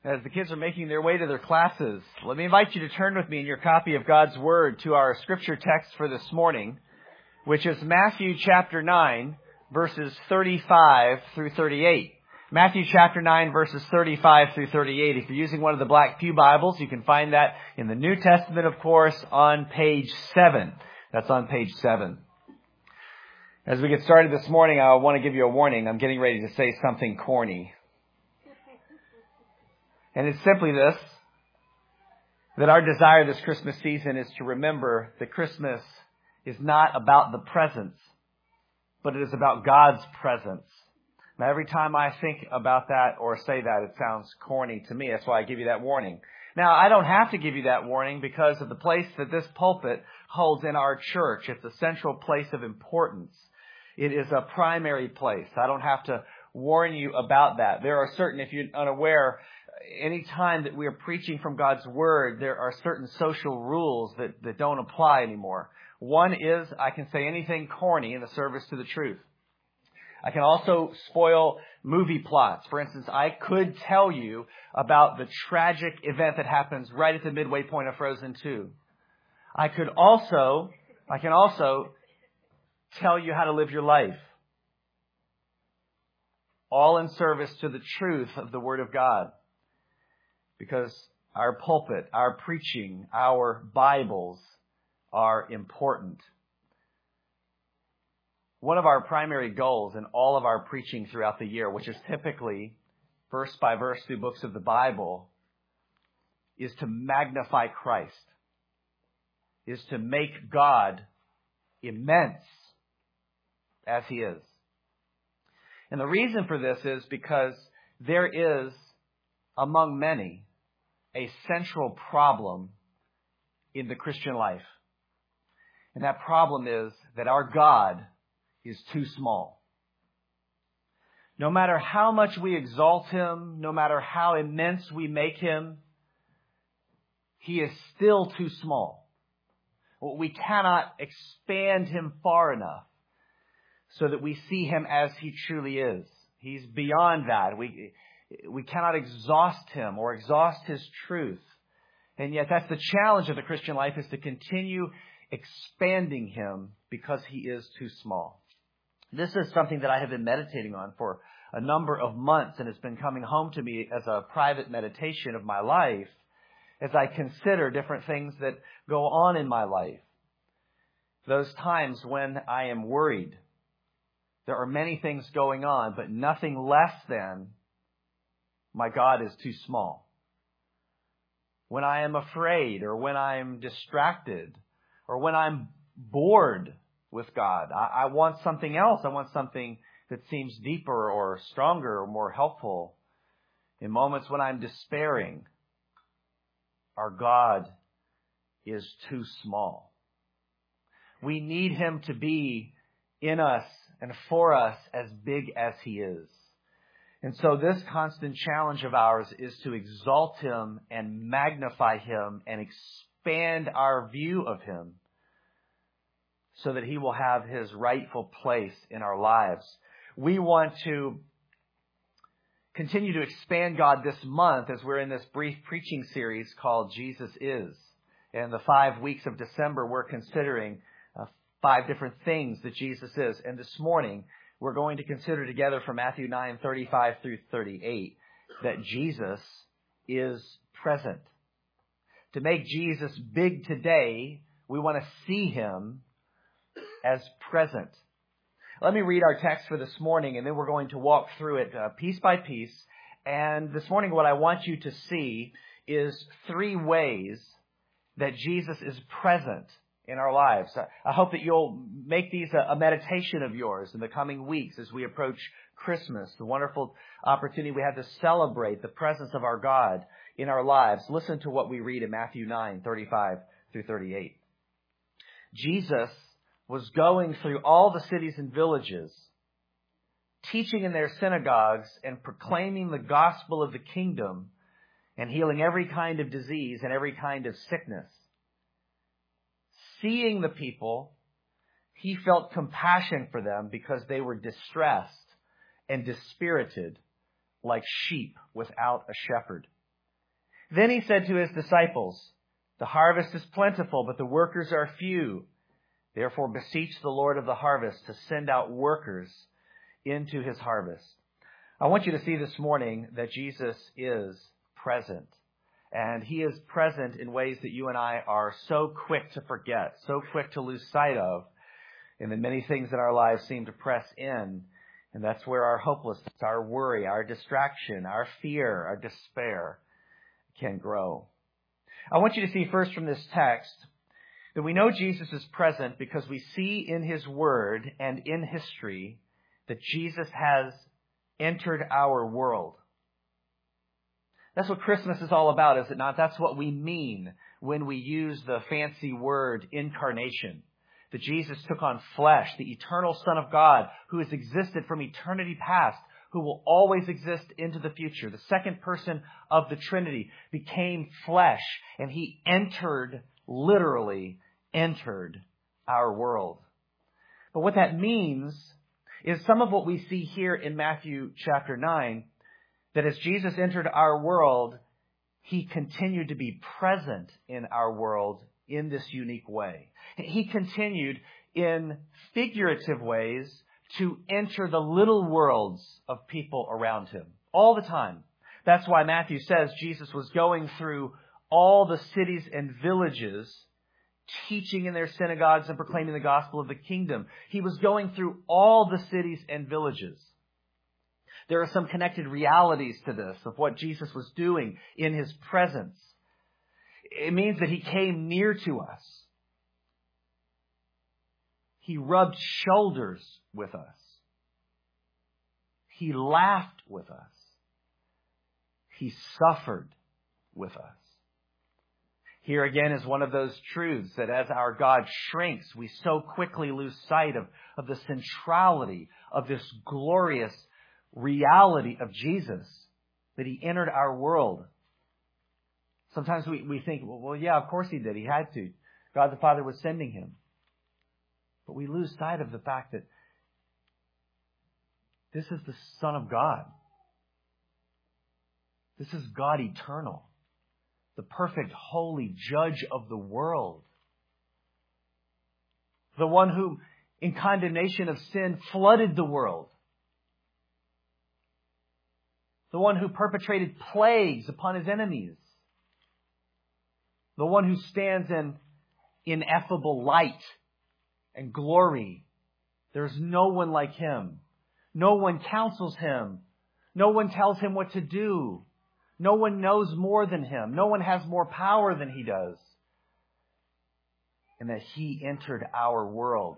As the kids are making their way to their classes, let me invite you to turn with me in your copy of God's Word to our scripture text for this morning, which is Matthew chapter 9, verses 35 through 38. Matthew chapter 9, verses 35 through 38. If you're using one of the Black Pew Bibles, you can find that in the New Testament, of course, on page 7. That's on page 7. As we get started this morning, I want to give you a warning. I'm getting ready to say something corny. And it's simply this, that our desire this Christmas season is to remember that Christmas is not about the presents, but it is about God's presence. Now, every time I think about that or say that, it sounds corny to me. That's why I give you that warning. Now, I don't have to give you that warning because of the place that this pulpit holds in our church. It's a central place of importance. It is a primary place. I don't have to warn you about that. There are certain, if you're unaware, any time that we are preaching from God's Word, there are certain social rules that don't apply anymore. One is I can say anything corny in the service to the truth. I can also spoil movie plots. For instance, I could tell you about the tragic event that happens right at the midway point of Frozen 2. I can also tell you how to live your life. All in service to the truth of the Word of God. Because our pulpit, our preaching, our Bibles are important. One of our primary goals in all of our preaching throughout the year, which is typically verse by verse through books of the Bible, is to magnify Christ, is to make God immense as He is. And the reason for this is because there is, among many, a central problem in the Christian life. And that problem is that our God is too small. No matter how much we exalt Him, no matter how immense we make Him, He is still too small. We cannot expand Him far enough so that we see Him as He truly is. He's beyond that. We cannot exhaust Him or exhaust His truth. And yet that's the challenge of the Christian life, is to continue expanding Him because He is too small. This is something that I have been meditating on for a number of months, and it's been coming home to me as a private meditation of my life as I consider different things that go on in my life. Those times when I am worried. There are many things going on, but nothing less than my God is too small. When I am afraid, or when I'm distracted, or when I'm bored with God, I want something else. I want something that seems deeper or stronger or more helpful. In moments when I'm despairing, our God is too small. We need Him to be in us and for us as big as He is. And so this constant challenge of ours is to exalt Him and magnify Him and expand our view of Him so that He will have His rightful place in our lives. We want to continue to expand God this month as we're in this brief preaching series called Jesus Is. And the 5 weeks of December, we're considering 5 different things that Jesus is. And this morning, we're going to consider together from Matthew 9, 35 through 38, that Jesus is present. To make Jesus big today, we want to see Him as present. Let me read our text for this morning, and then we're going to walk through it piece by piece. And this morning, what I want you to see is 3 ways that Jesus is present in our lives. I hope that you'll make these a meditation of yours in the coming weeks as we approach Christmas, the wonderful opportunity we have to celebrate the presence of our God in our lives. Listen to what we read in Matthew 9, 35 through 38. Jesus was going through all the cities and villages, teaching in their synagogues and proclaiming the gospel of the kingdom and healing every kind of disease and every kind of sickness. Seeing the people, He felt compassion for them because they were distressed and dispirited like sheep without a shepherd. Then he said to his disciples, "The harvest is plentiful, but the workers are few. Therefore beseech the Lord of the harvest to send out workers into his harvest." I want you to see this morning that Jesus is present. And he is present in ways that you and I are so quick to forget, so quick to lose sight of, and that many things in our lives seem to press in. And that's where our hopelessness, our worry, our distraction, our fear, our despair can grow. I want you to see first from this text that we know Jesus is present because we see in his word and in history that Jesus has entered our world. That's what Christmas is all about, is it not? That's what we mean when we use the fancy word incarnation. That Jesus took on flesh, the eternal Son of God, who has existed from eternity past, who will always exist into the future. The second person of the Trinity became flesh, and he literally entered our world. But what that means is some of what we see here in Matthew chapter 9, that as Jesus entered our world, he continued to be present in our world in this unique way. He continued in figurative ways to enter the little worlds of people around him all the time. That's why Matthew says Jesus was going through all the cities and villages, teaching in their synagogues and proclaiming the gospel of the kingdom. He was going through all the cities and villages. There are some connected realities to this of what Jesus was doing in his presence. It means that he came near to us. He rubbed shoulders with us. He laughed with us. He suffered with us. Here again is one of those truths that as our God shrinks, we so quickly lose sight of the centrality of this glorious reality of Jesus, that he entered our world. Sometimes we think, well, yeah, of course he did. He had to. God the Father was sending him. But we lose sight of the fact that this is the Son of God. This is God eternal, the perfect, holy judge of the world. The one who, in condemnation of sin, flooded the world. The one who perpetrated plagues upon his enemies. The one who stands in ineffable light and glory. There's no one like him. No one counsels him. No one tells him what to do. No one knows more than him. No one has more power than he does. And that he entered our world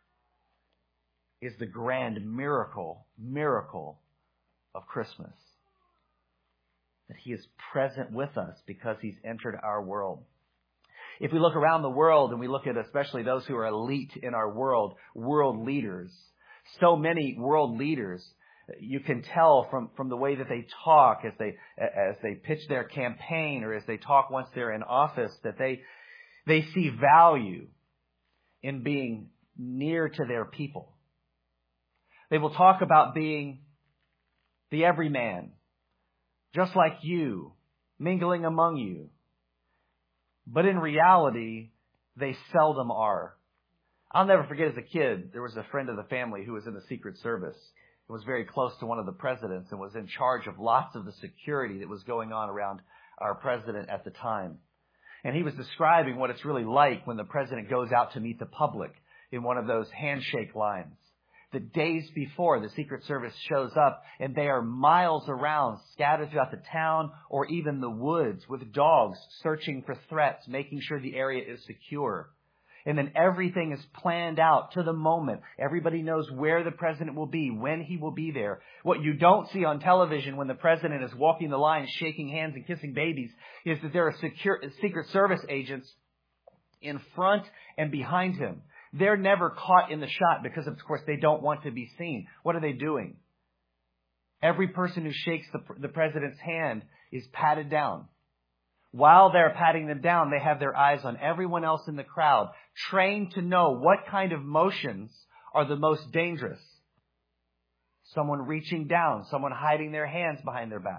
is the grand miracle of Christmas. That he is present with us because he's entered our world. If we look around the world and we look at especially those who are elite in our world leaders, so many world leaders, you can tell from the way that they talk as they pitch their campaign or as they talk once they're in office, that they see value in being near to their people. They will talk about being the everyman, just like you, mingling among you. But in reality, they seldom are. I'll never forget as a kid, there was a friend of the family who was in the Secret Service. It was very close to one of the presidents and was in charge of lots of the security that was going on around our president at the time. And he was describing what it's really like when the president goes out to meet the public in one of those handshake lines. The days before, the Secret Service shows up and they are miles around, scattered throughout the town or even the woods with dogs searching for threats, making sure the area is secure. And then everything is planned out to the moment. Everybody knows where the president will be, when he will be there. What you don't see on television when the president is walking the line, shaking hands and kissing babies, is that there are Secret Service agents in front and behind him. They're never caught in the shot because, of course, they don't want to be seen. What are they doing? Every person who shakes the president's hand is patted down. While they're patting them down, they have their eyes on everyone else in the crowd, trained to know what kind of motions are the most dangerous. Someone reaching down, someone hiding their hands behind their back,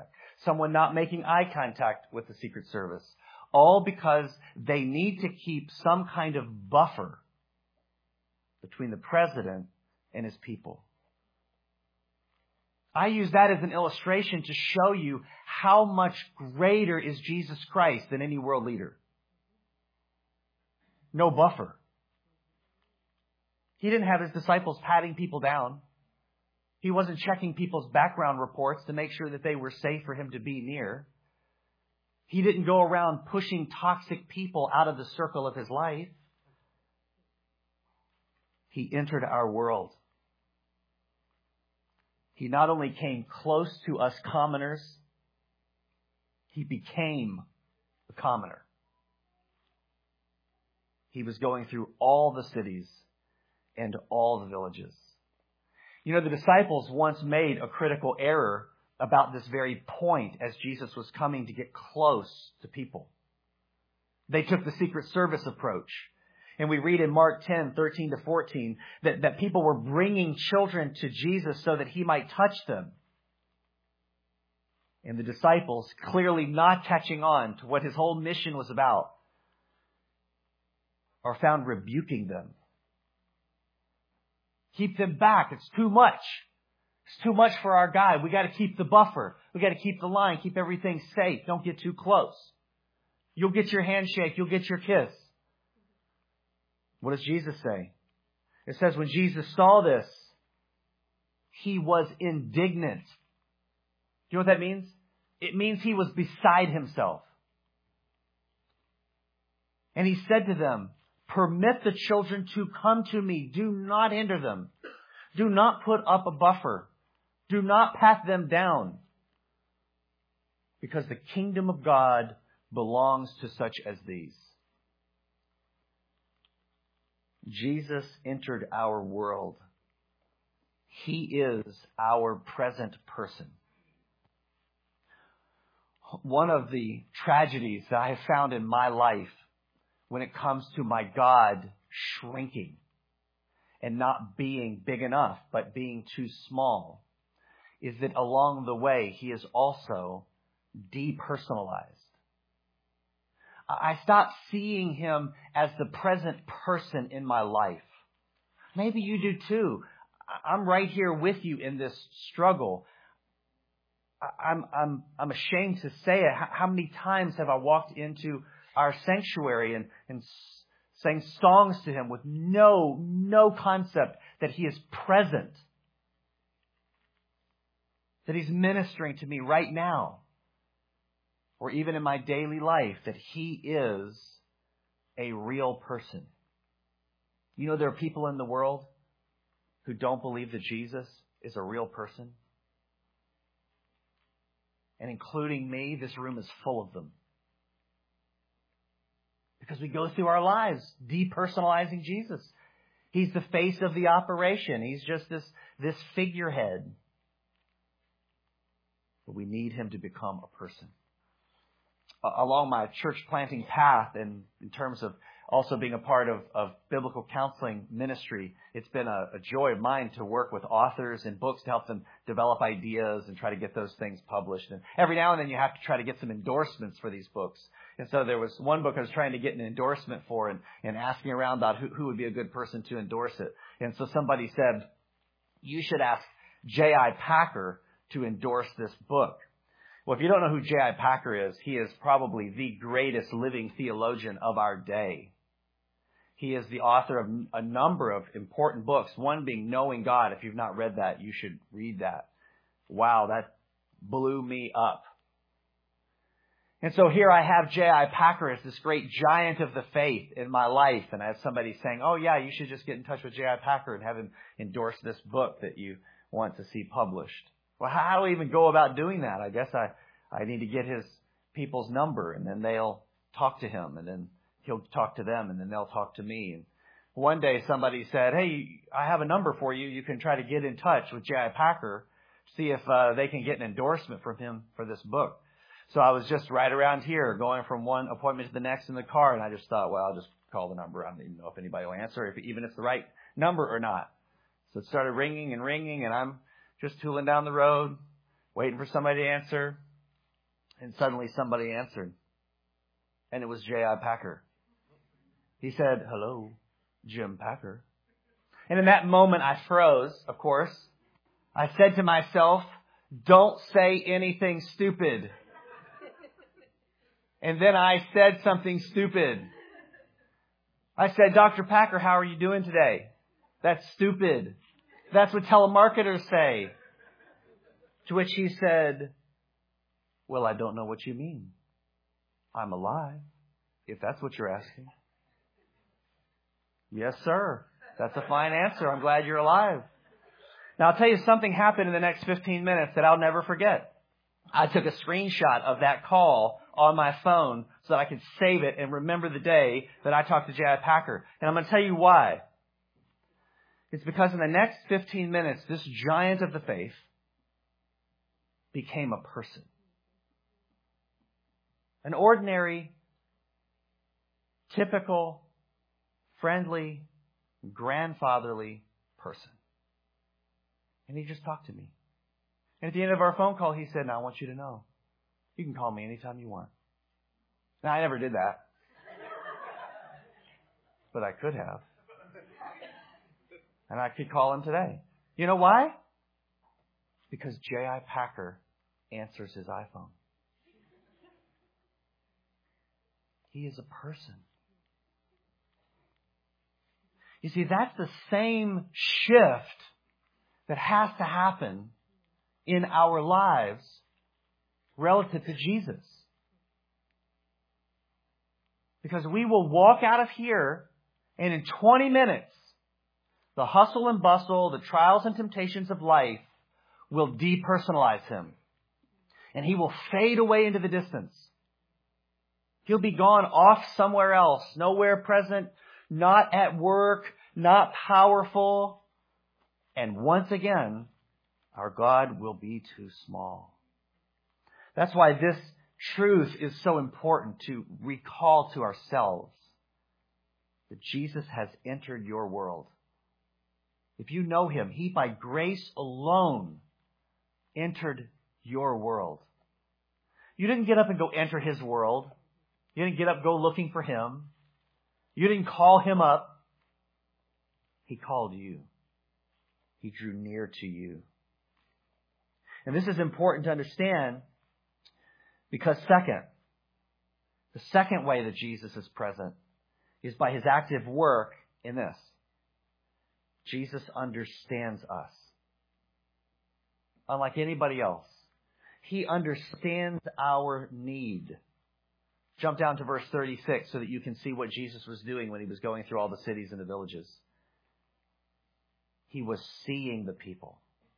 someone not making eye contact with the Secret Service, all because they need to keep some kind of buffer between the president and his people. I use that as an illustration to show you how much greater is Jesus Christ than any world leader. No buffer. He didn't have his disciples patting people down. He wasn't checking people's background reports to make sure that they were safe for him to be near. He didn't go around pushing toxic people out of the circle of his life. He entered our world. He not only came close to us commoners, he became a commoner. He was going through all the cities and all the villages. You know, the disciples once made a critical error about this very point as Jesus was coming to get close to people. They took the Secret Service approach. And we read in Mark 10:13-14, that people were bringing children to Jesus so that he might touch them. And the disciples, clearly not catching on to what his whole mission was about, are found rebuking them. Keep them back. It's too much. It's too much for our guy. We got to keep the buffer. We got to keep the line, keep everything safe. Don't get too close. You'll get your handshake. You'll get your kiss. What does Jesus say? It says when Jesus saw this, he was indignant. Do you know what that means? It means he was beside himself. And he said to them, "Permit the children to come to me. Do not hinder them. Do not put up a buffer. Do not pat them down. Because the kingdom of God belongs to such as these." Jesus entered our world. He is our present person. One of the tragedies that I have found in my life when it comes to my God shrinking and not being big enough, but being too small, is that along the way, he is also depersonalized. I stopped seeing him as the present person in my life. Maybe you do too. I'm right here with you in this struggle. I'm ashamed to say it. How many times have I walked into our sanctuary and sang songs to him with no concept that he is present, that he's ministering to me right now, or even in my daily life, that he is a real person. You know, there are people in the world who don't believe that Jesus is a real person. And including me, this room is full of them. Because we go through our lives depersonalizing Jesus. He's the face of the operation. He's just this figurehead. But we need him to become a person. Along my church planting path, and in terms of also being a part of biblical counseling ministry, it's been a joy of mine to work with authors and books to help them develop ideas and try to get those things published. And every now and then you have to try to get some endorsements for these books. And so there was one book I was trying to get an endorsement for and asking around about who would be a good person to endorse it. And so somebody said, "You should ask J.I. Packer to endorse this book." Well, if you don't know who J.I. Packer is, he is probably the greatest living theologian of our day. He is the author of a number of important books, one being Knowing God. If you've not read that, you should read that. Wow, that blew me up. And so here I have J.I. Packer as this great giant of the faith in my life. And I have somebody saying, "Oh yeah, you should just get in touch with J.I. Packer and have him endorse this book that you want to see published." Well, how do we even go about doing that? I guess I need to get his people's number, and then they'll talk to him, and then he'll talk to them, and then they'll talk to me. And one day somebody said, "Hey, I have a number for you. You can try to get in touch with J.I. Packer, see if they can get an endorsement from him for this book." So I was just right around here going from one appointment to the next in the car, and I just thought, well, I'll just call the number. I don't even know if anybody will answer, even if it's the right number or not. So it started ringing, and I'm just tooling down the road, waiting for somebody to answer. And suddenly somebody answered. And it was J.I. Packer. He said, "Hello, Jim Packer." And in that moment I froze, of course. I said to myself, "Don't say anything stupid." And then I said something stupid. I said, "Dr. Packer, how are you doing today?" "That's stupid. That's what telemarketers say." To which he said, "Well, I don't know what you mean. I'm alive, if that's what you're asking." "Yes, sir. That's a fine answer. I'm glad you're alive." Now, I'll tell you, something happened in the next 15 minutes that I'll never forget. I took a screenshot of that call on my phone so that I could save it and remember the day that I talked to J.I. Packer. And I'm going to tell you why. It's because in the next 15 minutes, this giant of the faith became a person. An ordinary, typical, friendly, grandfatherly person. And he just talked to me. And at the end of our phone call, he said, "Now I want you to know, you can call me anytime you want." Now, I never did that. But I could have. And I could call him today. You know why? Because J.I. Packer answers his iPhone. He is a person. You see, that's the same shift that has to happen in our lives relative to Jesus. Because we will walk out of here and in 20 minutes, the hustle and bustle, the trials and temptations of life will depersonalize him. And he will fade away into the distance. He'll be gone off somewhere else, nowhere present, not at work, not powerful. And once again, our God will be too small. That's why this truth is so important to recall to ourselves. That Jesus has entered your world. If you know Him, He by grace alone entered your world. You didn't get up and go enter His world. You didn't get up and go looking for Him. You didn't call Him up. He called you. He drew near to you. And this is important to understand because the second way that Jesus is present is by His active work in this. Jesus understands us. Unlike anybody else. He understands our need. Jump down to verse 36 so that you can see what Jesus was doing when He was going through all the cities and the villages. He was seeing the people.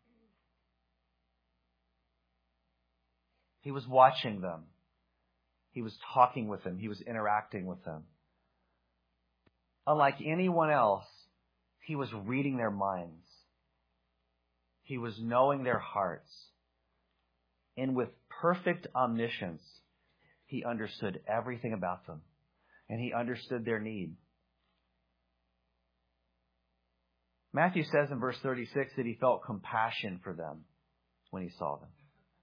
He was watching them. He was talking with them. He was interacting with them. Unlike anyone else, He was reading their minds. He was knowing their hearts. And with perfect omniscience, He understood everything about them. And He understood their need. Matthew says in verse 36 that He felt compassion for them when He saw them.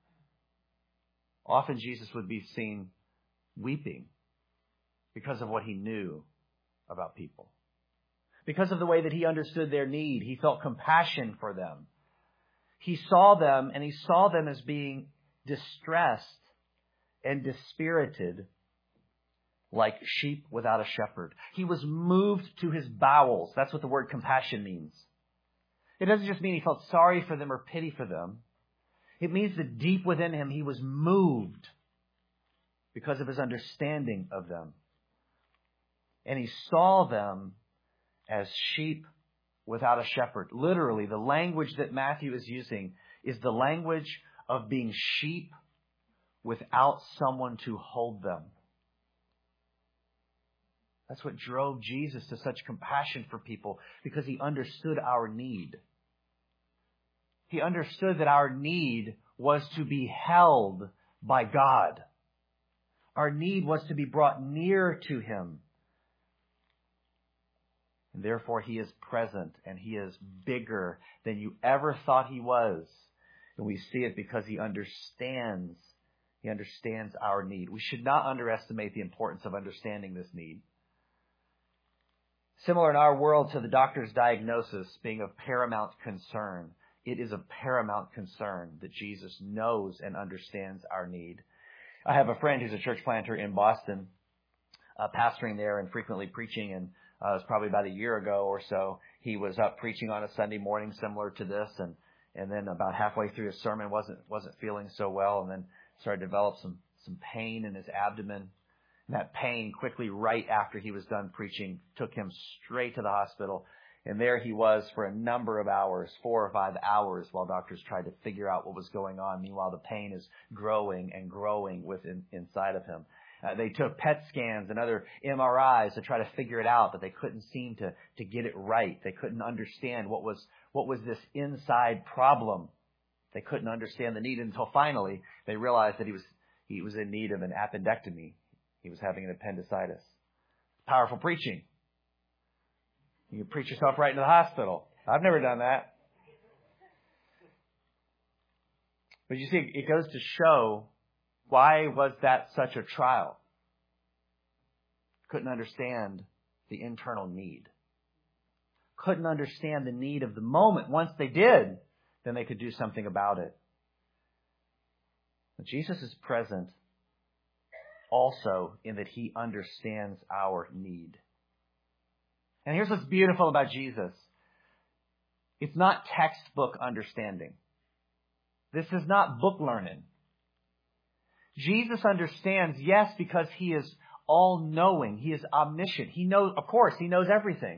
Often Jesus would be seen weeping because of what He knew about people. Because of the way that He understood their need, He felt compassion for them. He saw them, and He saw them as being distressed and dispirited like sheep without a shepherd. He was moved to His bowels. That's what the word compassion means. It doesn't just mean He felt sorry for them or pity for them. It means that deep within Him, He was moved because of His understanding of them. And He saw them as sheep without a shepherd. Literally, the language that Matthew is using is the language of being sheep without someone to hold them. That's what drove Jesus to such compassion for people, because He understood our need. He understood that our need was to be held by God. Our need was to be brought near to Him. And therefore He is present, and He is bigger than you ever thought He was. And we see it because He understands He understands our need. We should not underestimate the importance of understanding this need. Similar in our world to the doctor's diagnosis being of paramount concern, it is of paramount concern that Jesus knows and understands our need. I have a friend who's a church planter in Boston, pastoring there and frequently preaching, and it was probably about a year ago or so. He was up preaching on a Sunday morning similar to this, and then about halfway through his sermon wasn't feeling so well, and then started to develop some pain in his abdomen. And that pain quickly, right after he was done preaching, took him straight to the hospital. And there he was for a number of hours, 4 or 5 hours, while doctors tried to figure out what was going on. Meanwhile, the pain is growing and growing inside of him. They took PET scans and other MRIs to try to figure it out, but they couldn't seem to get it right. They couldn't understand what was this inside problem. They couldn't understand the need until finally they realized that he was in need of an appendectomy. He was having an appendicitis. Powerful preaching. You can preach yourself right into the hospital. I've never done that. But you see, it goes to show, why was that such a trial? Couldn't understand the internal need. Couldn't understand the need of the moment. Once they did, then they could do something about it. But Jesus is present also in that he understands our need. And here's what's beautiful about Jesus. It's not textbook understanding. This is not book learning. Jesus understands, yes, because he is all-knowing. He is omniscient. He knows, of course, he knows everything.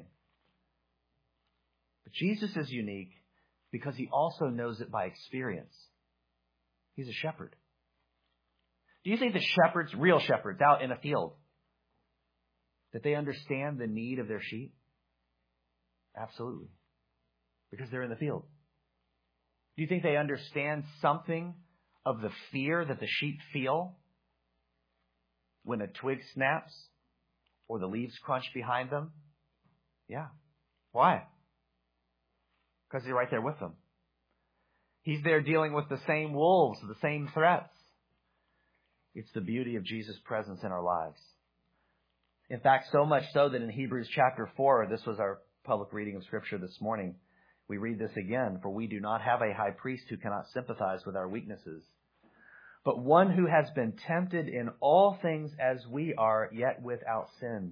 But Jesus is unique because he also knows it by experience. He's a shepherd. Do you think the shepherds, real shepherds out in a field, that they understand the need of their sheep? Absolutely. Because they're in the field. Do you think they understand something of the fear that the sheep feel when a twig snaps or the leaves crunch behind them? Yeah. Why? Because he's right there with them. He's there dealing with the same wolves, the same threats. It's the beauty of Jesus' presence in our lives. In fact, so much so that in Hebrews chapter 4, this was our public reading of Scripture this morning, we read this again, for we do not have a high priest who cannot sympathize with our weaknesses, but one who has been tempted in all things as we are, yet without sin.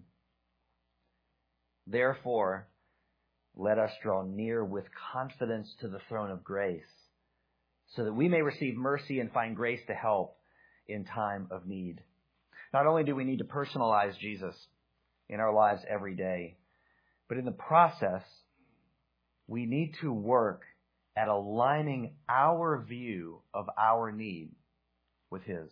Therefore, let us draw near with confidence to the throne of grace, so that we may receive mercy and find grace to help in time of need. Not only do we need to personalize Jesus in our lives every day, but in the process, we need to work at aligning our view of our need with his.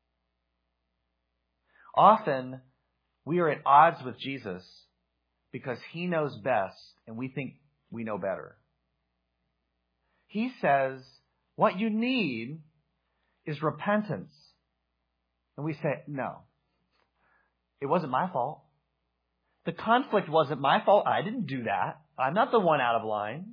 Often, we are at odds with Jesus because he knows best and we think we know better. He says, what you need is repentance. And we say, no, it wasn't my fault. The conflict wasn't my fault. I didn't do that. I'm not the one out of line.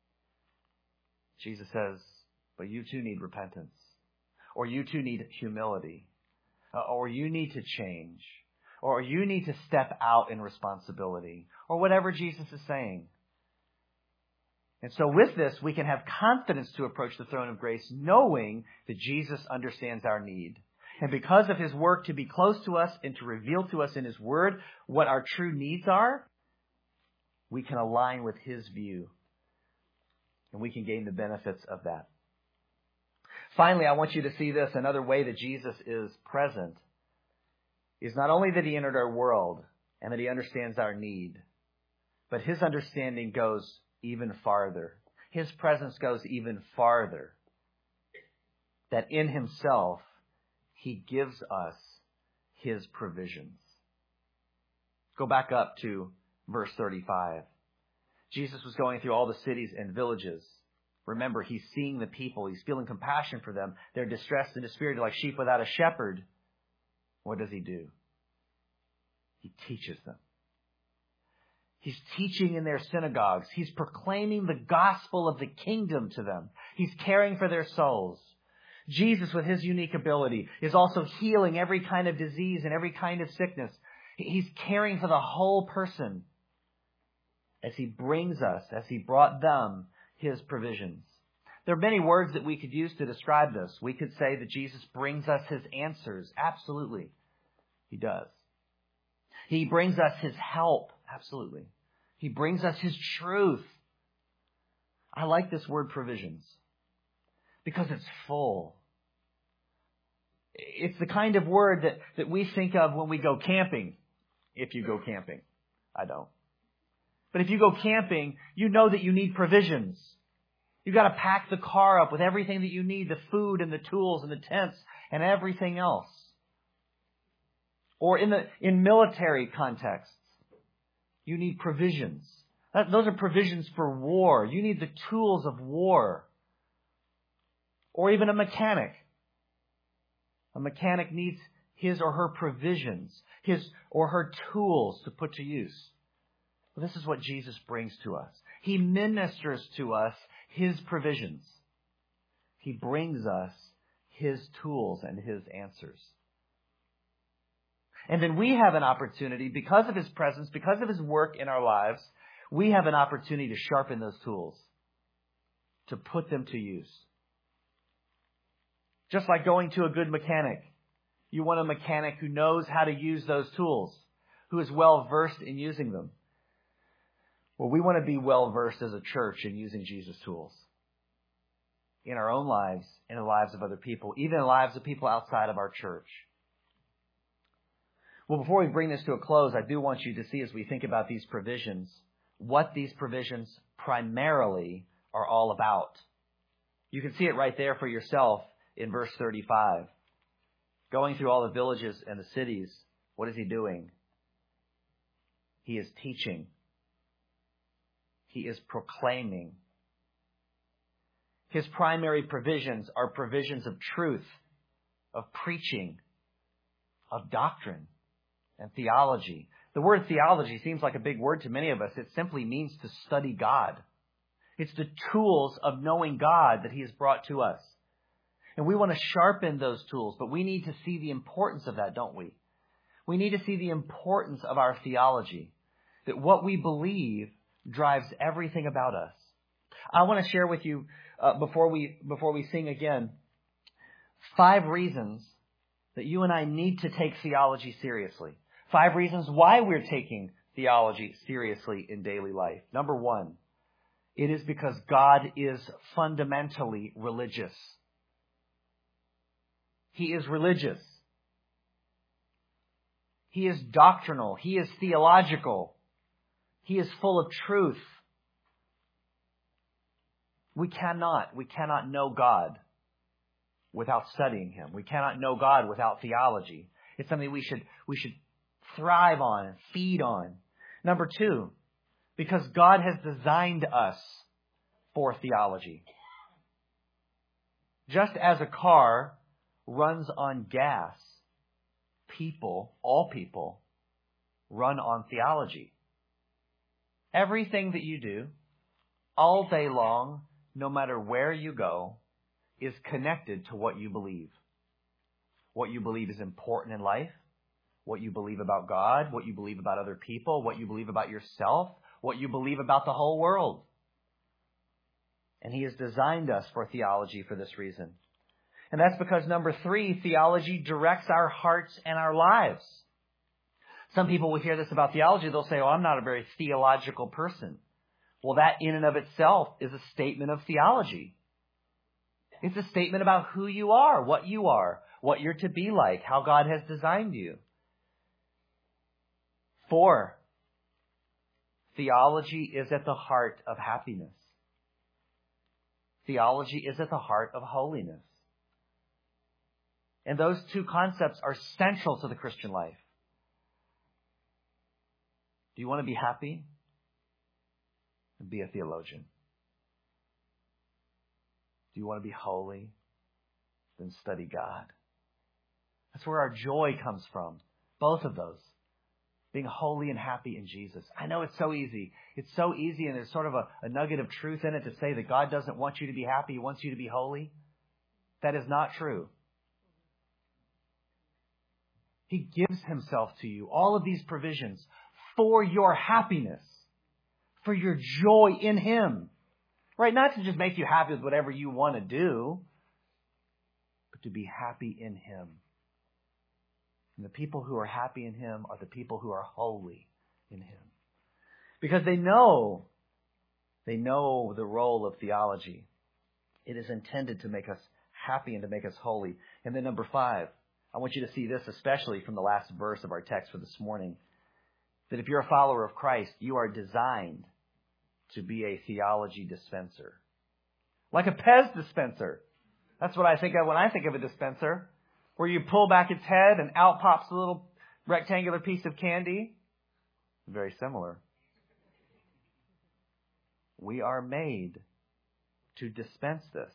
Jesus says, but you too need repentance. Or you too need humility. Or you need to change. Or you need to step out in responsibility. Or whatever Jesus is saying. And so with this, we can have confidence to approach the throne of grace, knowing that Jesus understands our need. And because of his work to be close to us and to reveal to us in his word what our true needs are, we can align with his view. And we can gain the benefits of that. Finally, I want you to see this. Another way that Jesus is present is not only that he entered our world and that he understands our need, but his understanding goes even farther. His presence goes even farther. That in himself, he gives us his provisions. Go back up to verse 35. Jesus was going through all the cities and villages. Remember, he's seeing the people. He's feeling compassion for them. They're distressed and dispirited like sheep without a shepherd. What does he do? He teaches them. He's teaching in their synagogues. He's proclaiming the gospel of the kingdom to them. He's caring for their souls. Jesus, with his unique ability, is also healing every kind of disease and every kind of sickness. He's caring for the whole person as he brings us, as he brought them, his provisions. There are many words that we could use to describe this. We could say that Jesus brings us his answers. Absolutely. He does. He brings us his help. Absolutely. He brings us his truth. I like this word provisions because it's full. It's the kind of word that we think of when we go camping. If you go camping. I don't. But if you go camping, you know that you need provisions. You've got to pack the car up with everything that you need, the food and the tools and the tents and everything else. Or in military contexts, you need provisions. Those are provisions for war. You need the tools of war. Or even a mechanic. A mechanic needs his or her provisions, his or her tools to put to use. Well, this is what Jesus brings to us. He ministers to us his provisions. He brings us his tools and his answers. And then we have an opportunity, because of his presence, because of his work in our lives, we have an opportunity to sharpen those tools, to put them to use. Just like going to a good mechanic. You want a mechanic who knows how to use those tools, who is well versed in using them. Well, we want to be well versed as a church in using Jesus' tools in our own lives, in the lives of other people, even in the lives of people outside of our church. Well, before we bring this to a close, I do want you to see, as we think about these provisions, what these provisions primarily are all about. You can see it right there for yourself in verse 35. Going through all the villages and the cities, what is he doing? He is teaching. He is proclaiming. His primary provisions are provisions of truth, of preaching, of doctrine, and theology. The word theology seems like a big word to many of us. It simply means to study God. It's the tools of knowing God that he has brought to us. And we want to sharpen those tools, but we need to see the importance of that, don't we? We need to see the importance of our theology, that what we believe drives everything about us. I want to share with you, before we sing again, 5 reasons that you and I need to take theology seriously. 5 reasons why we're taking theology seriously in daily life. Number 1, it is because God is fundamentally religious. He is religious. He is doctrinal. He is theological. He is full of truth. We cannot know God without studying him. We cannot know God without theology. It's something we should thrive on and feed on. Number 2, because God has designed us for theology. Just as a car runs on gas, all people, run on theology. Everything that you do, all day long, no matter where you go, is connected to what you believe. What you believe is important in life, what you believe about God, what you believe about other people, what you believe about yourself, what you believe about the whole world. And he has designed us for theology for this reason. And that's because, number 3, theology directs our hearts and our lives. Some people will hear this about theology. They'll say, I'm not a very theological person. Well, that in and of itself is a statement of theology. It's a statement about who you are, what you're to be like, how God has designed you. 4, theology is at the heart of happiness. Theology is at the heart of holiness. And those 2 concepts are central to the Christian life. Do you want to be happy? Then be a theologian. Do you want to be holy? Then study God. That's where our joy comes from. Both of those. Being holy and happy in Jesus. I know it's so easy. It's so easy, and there's sort of a nugget of truth in it to say that God doesn't want you to be happy. He wants you to be holy. that is not true. He gives himself to you, all of these provisions, for your happiness, for your joy in him. Right? Not to just make you happy with whatever you want to do, but to be happy in him. And the people who are happy in him are the people who are holy in him. Because they know the role of theology. It is intended to make us happy and to make us holy. And then number 5, I want you to see this especially from the last verse of our text for this morning. That if you're a follower of Christ, you are designed to be a theology dispenser. Like a Pez dispenser. That's what I think of when I think of a dispenser. Where you pull back its head and out pops a little rectangular piece of candy. Very similar. We are made to dispense this.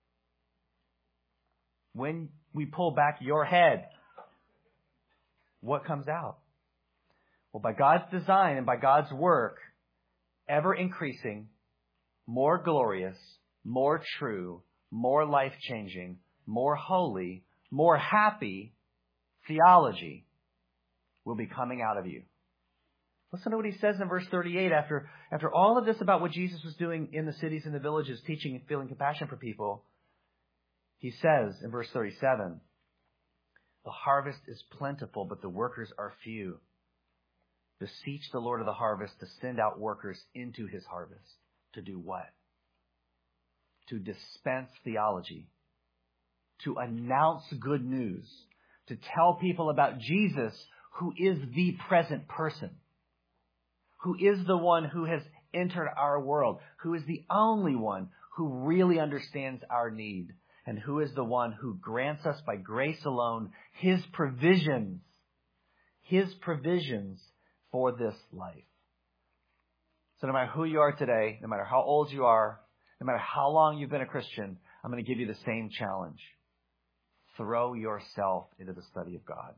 When we pull back your head, what comes out? Well, by God's design and by God's work, ever increasing, more glorious, more true, more life-changing, more holy, more happy theology will be coming out of you. Listen to what he says in verse 38 after all of this about what Jesus was doing in the cities and the villages, teaching and feeling compassion for people. He says in verse 37, the harvest is plentiful, but the workers are few. Beseech the Lord of the harvest to send out workers into his harvest. To do what? To dispense theology. To announce good news. To tell people about Jesus, who is the present person. Who is the one who has entered our world. Who is the only one who really understands our need. And who is the one who grants us by grace alone his provisions. His provisions for this life. So no matter who you are today, no matter how old you are, no matter how long you've been a Christian, I'm going to give you the same challenge. Throw yourself into the study of God.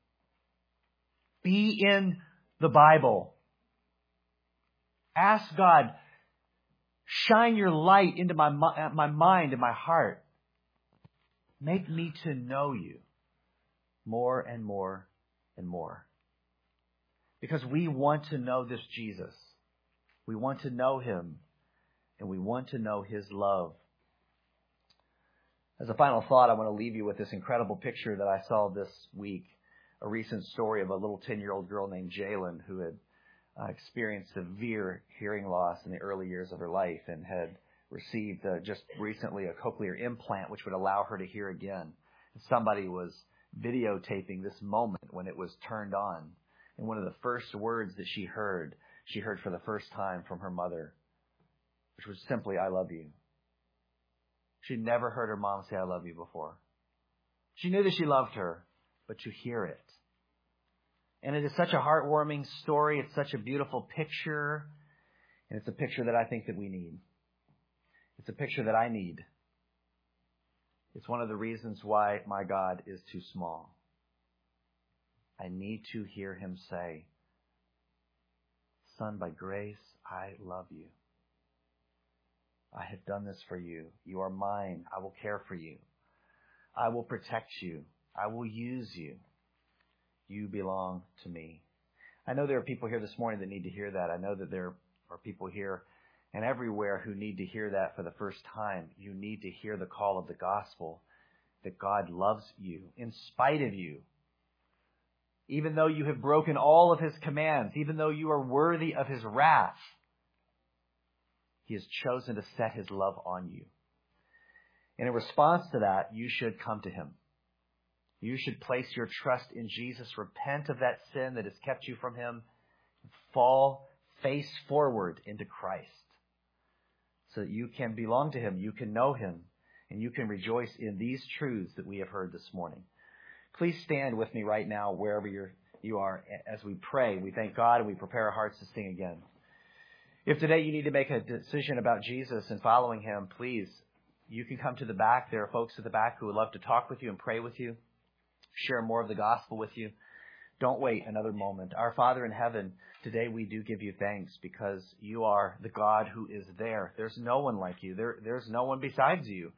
Be in the Bible. Ask God, shine your light into my mind and my heart. Make me to know you more and more and more. Because we want to know this Jesus. We want to know him. And we want to know his love. As a final thought, I want to leave you with this incredible picture that I saw this week. A recent story of a little 10-year-old girl named Jalen who had experienced severe hearing loss in the early years of her life and had received just recently a cochlear implant which would allow her to hear again. And somebody was videotaping this moment when it was turned on. And one of the first words that she heard for the first time from her mother, which was simply, I love you. She'd never heard her mom say, I love you before. She knew that she loved her, but to hear it. And it is such a heartwarming story. It's such a beautiful picture. And it's a picture that I think that we need. It's a picture that I need. It's one of the reasons why my God is too small. I need to hear him say, Son, by grace, I love you. I have done this for you. You are mine. I will care for you. I will protect you. I will use you. You belong to me. I know there are people here this morning that need to hear that. I know that there are people here and everywhere who need to hear that for the first time. You need to hear the call of the gospel that God loves you in spite of you. Even though you have broken all of his commands, even though you are worthy of his wrath, he has chosen to set his love on you. And in response to that, you should come to him. You should place your trust in Jesus, repent of that sin that has kept you from him, and fall face forward into Christ so that you can belong to him, you can know him, and you can rejoice in these truths that we have heard this morning. Please stand with me right now wherever you are as we pray. We thank God and we prepare our hearts to sing again. If today you need to make a decision about Jesus and following him, please, you can come to the back. There are folks at the back who would love to talk with you and pray with you, share more of the gospel with you. Don't wait another moment. Our Father in heaven, today we do give you thanks because you are the God who is there. There's no one like you. There's no one besides you.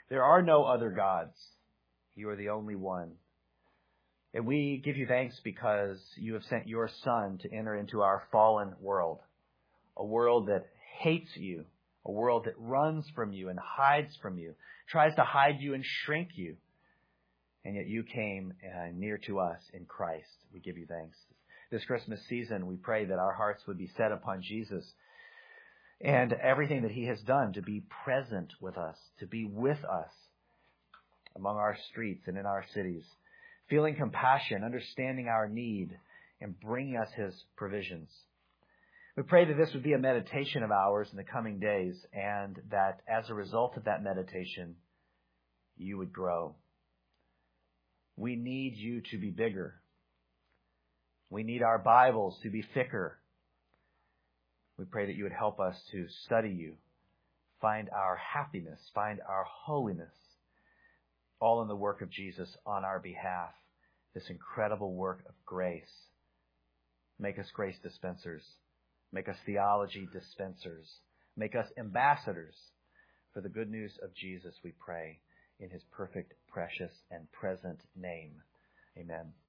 There are no other gods. You are the only one. And we give you thanks because you have sent your Son to enter into our fallen world, a world that hates you, a world that runs from you and hides from you, tries to hide you and shrink you. And yet you came near to us in Christ. We give you thanks. This Christmas season, we pray that our hearts would be set upon Jesus and everything that he has done to be present with us, to be with us among our streets and in our cities, feeling compassion, understanding our need, and bringing us his provisions. We pray that this would be a meditation of ours in the coming days, and that as a result of that meditation, you would grow. We need you to be bigger. We need our Bibles to be thicker. We pray that you would help us to study you, find our happiness, find our holiness, all in the work of Jesus on our behalf, this incredible work of grace. Make us grace dispensers. Make us theology dispensers. Make us ambassadors for the good news of Jesus, we pray, in his perfect, precious, and present name. Amen.